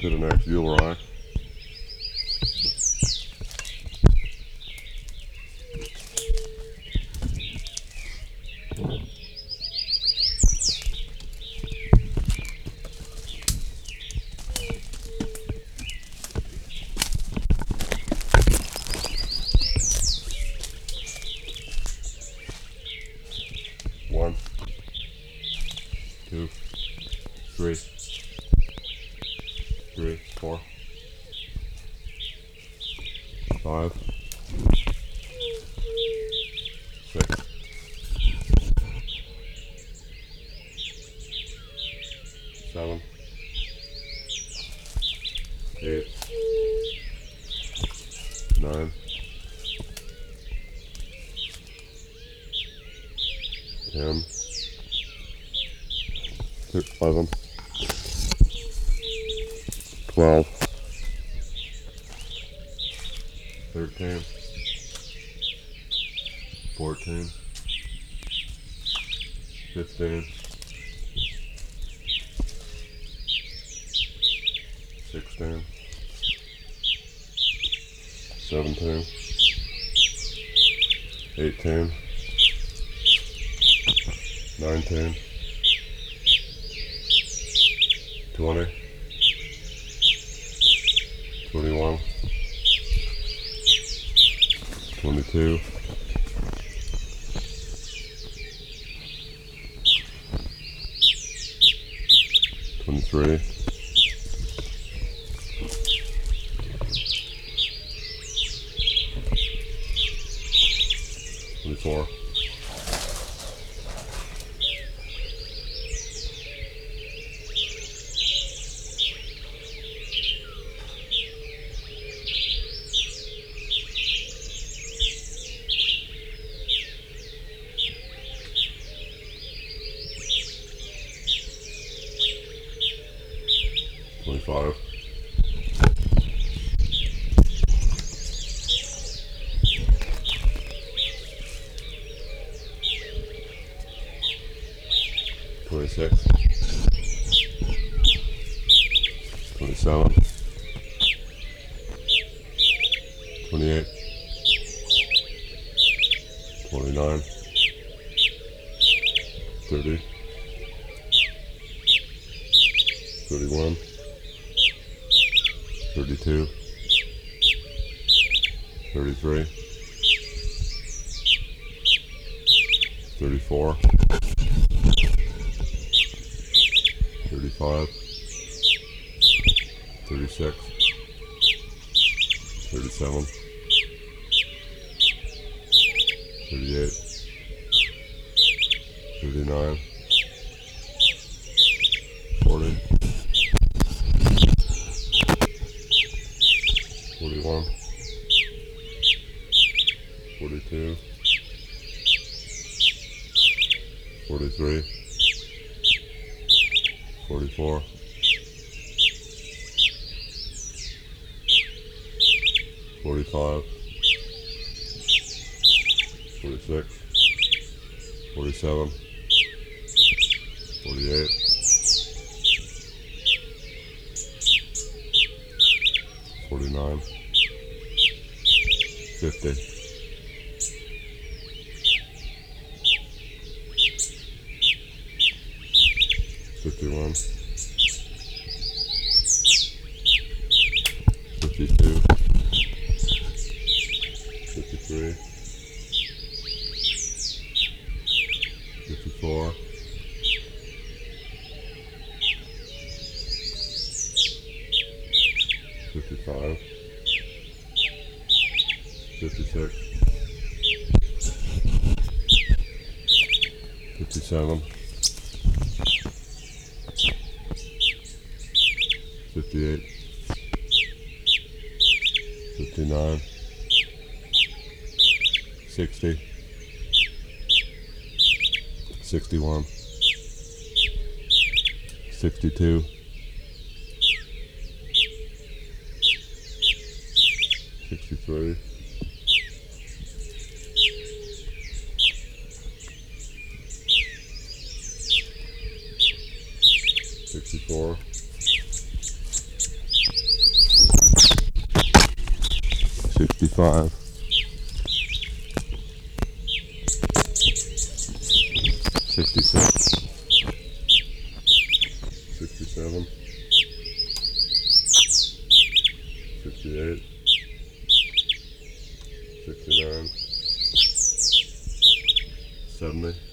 to the next jewel rack. One, two, three, 4, 5, 6, 7, 8, 9, 10, 11, 12, 13, 14, 15, 16, 17, 18, 19, 20, 21, 22, 23, 24, 25, 26, 27, 28, 29, 30, 31, 32, 33, 34, 35, 36, 37, 38, 39, 40, 41, 42, 43, 44, 45, 46, 47, 48, 49, 50, 51, 52, 53, 54, 55, 56, 57, 58, 59, 60, 61, 62, 63, 64, 65, 66, 67, 68, 69, 70,